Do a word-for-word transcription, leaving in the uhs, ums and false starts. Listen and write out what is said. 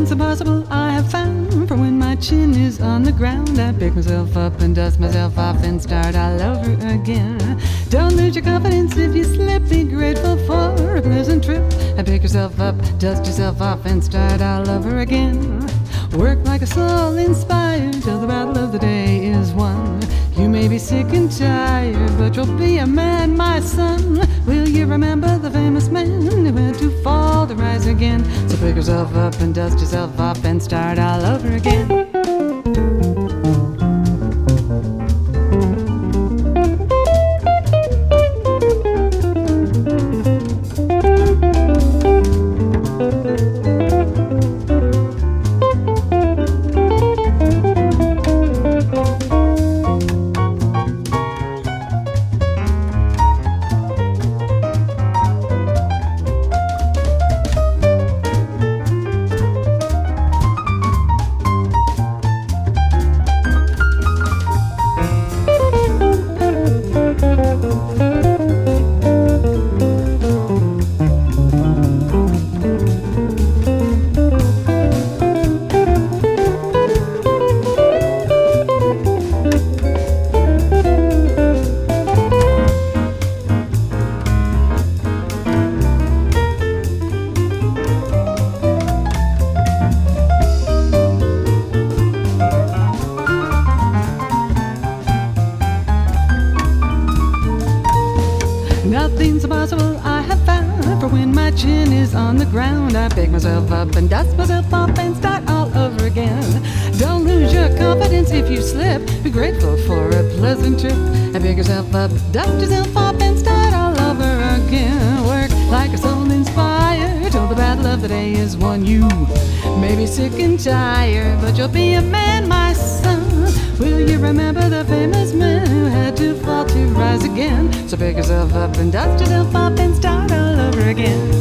Nothing's impossible, I have found. For when my chin is on the ground, I pick myself up and dust myself off and start all over again. Don't lose your confidence if you slip. Be grateful for a pleasant trip. And pick yourself up, dust yourself off and start all over again. Work like a soul inspired till the battle of the day is won. You may be sick and tired, but you'll be a man, my son. Will you remember the famous man who had to fall to rise again? So pick yourself up and dust yourself off and start all over again. Nothing's impossible, I have found. For when my chin is on the ground, I pick myself up and dust myself off and start all over again. Don't lose your confidence if you slip. Be grateful for a pleasant trip. And pick yourself up, dust yourself off and start all over again. Work like a soul inspired till the battle of the day is won. You may be sick and tired, but you'll be a man, my son. Will you remember the famous man who had to fall to rise again? So pick yourself up and dust yourself off and start all over again.